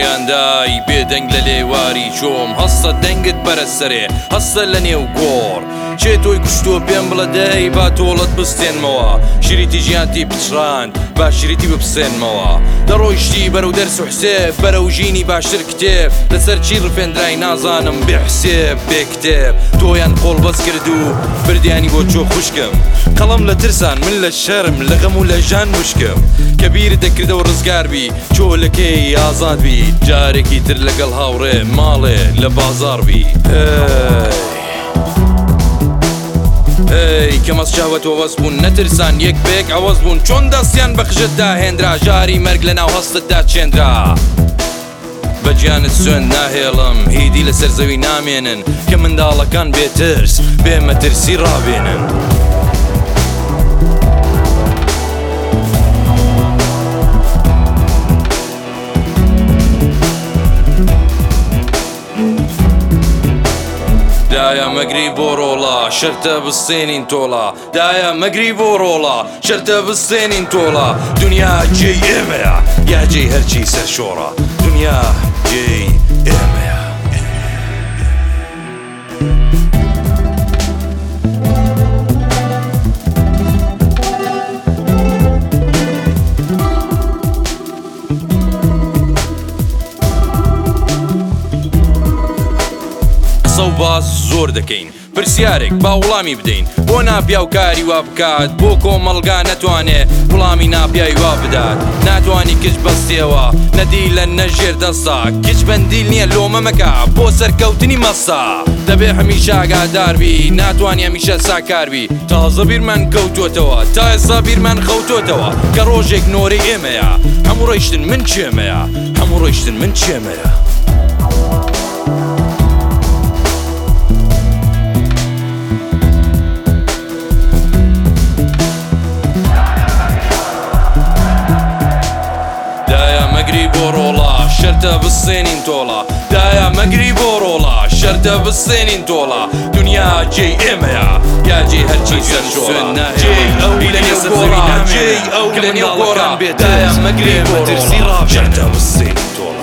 گەڕیاندای بێدەنگ لە لێواری چۆم هەستە دەنگت بەرە سەرێ هەستە لە نێو گۆڕ چێ تۆی کوشتۆ پێم بڵە دەی با تۆڵت بستێنمەوە شریتی ژیانتی پچڕاند با شریتی بپسێنمەوە دەڕۆیشتی بەرەو دەرس و حسێب بەرەو ژینی باشتر کتێب لەسەر چی ڕفێنرای نازانم بێ حسێب بێ کتێب تۆیان قۆڵ بەس کرد و بردیانی بۆ چۆ خوشکم قەڵەم لە ترسان من لە شەرم لە غەم و لە ژان مشکم کە بیرت دەکردەوە ڕزگار بی چۆ لەکەی ئازاد بی جارێکی تر لەگەڵ هاوڕێ ماڵێ لە بازار بی کە مەسچاوەت وەوەز بوون نەترسان یەک بێک ئەوەز بوون چۆن دەستیان بە خژتدا هێندرا ژاری مەرگ لە ناو هەستتدا چێندرا بە گیانت سوێن ناهێڵم هیدی لەسەر زەوی نامێنن کە منداڵەکان بێترس بێمەترسی ڕابێنن دایە مەگری بۆ ڕۆڵا شەرتە بستێنین تۆڵا دایە مەگری بۆ ڕۆڵا شەرتە بستێنین تۆڵا دنیا جێی ئێمەیە یا جێی هەرچی سەر شۆڕە دنیا جێی ئێمەیە باس زۆر دەکەین پرسیارێک با وڵامی بدەین بۆ ناپیا و کاری وا بکات بۆ کۆمەڵگا نەتوانێ وڵامی ناپیای وا بدات ناتوانی کچ بەستێەوە نەدی لە نەژێر دەستا کچ بەندیل نییە لۆمە مەکە بۆ سەرکەوتنی مەستا دەبێ هەمیشە ئاگاداربی ناتوانانی هەمیشە ساکاربی تازە بیرمان کەوتۆتەوە تا ئێستا بیرمان خەوتۆتەوە کە ڕۆژێک نۆرە ئێمەیە هەموو ڕۆیشتن من چێمەیە هەموو ڕۆیشتن من چێمەیە شەرتە بستێنین تۆڵا دایە مەگری بۆ ڕۆڵا شەرتە بستێنین تۆڵا دنیا جێی ئێمەیە یا جێی هەرچی سەر شۆڕە جێی ئەو لە نێو گۆڕا جێی ئەو لە نێو گۆڕان بێت دایە مەگری بۆ ڕۆڵا شەرتە بستێنین تۆڵا